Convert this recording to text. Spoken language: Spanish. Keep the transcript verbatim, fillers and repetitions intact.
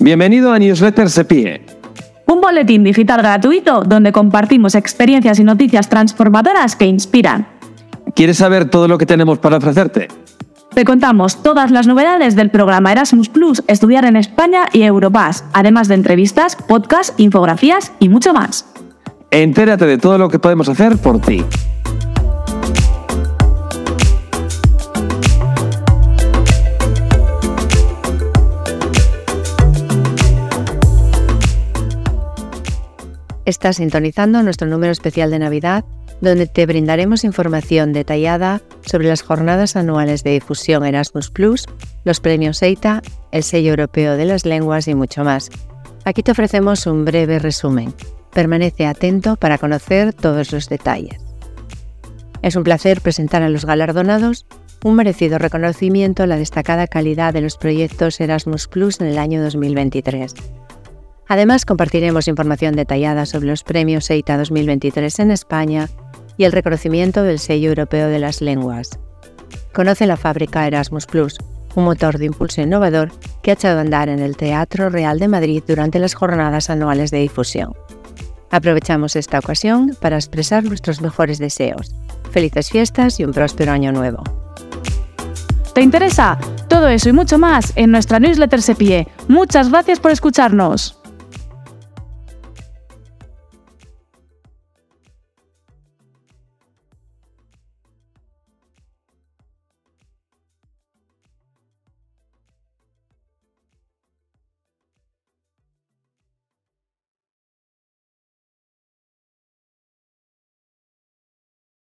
Bienvenido a Newsletter Sepie. Un boletín digital gratuito donde compartimos experiencias y noticias transformadoras que inspiran. ¿Quieres saber todo lo que tenemos para ofrecerte? Te contamos todas las novedades del programa Erasmus Plus, Estudiar en España y Europass, además de entrevistas, podcasts, infografías y mucho más. Entérate de todo lo que podemos hacer por ti. Estás sintonizando nuestro número especial de Navidad, donde te brindaremos información detallada sobre las jornadas anuales de difusión Erasmus Plus, los premios EITA, el sello europeo de las lenguas y mucho más. Aquí te ofrecemos un breve resumen. Permanece atento para conocer todos los detalles. Es un placer presentar a los galardonados un merecido reconocimiento a la destacada calidad de los proyectos Erasmus Plus en el año dos mil veintitrés. Además, compartiremos información detallada sobre los premios EITA dos mil veintitrés en España y el reconocimiento del sello europeo de las lenguas. Conoce la fábrica Erasmus Plus, un motor de impulso innovador que ha echado a andar en el Teatro Real de Madrid durante las jornadas anuales de difusión. Aprovechamos esta ocasión para expresar nuestros mejores deseos. Felices fiestas y un próspero año nuevo. ¿Te interesa? Todo eso y mucho más en nuestra newsletter Sepie. Muchas gracias por escucharnos.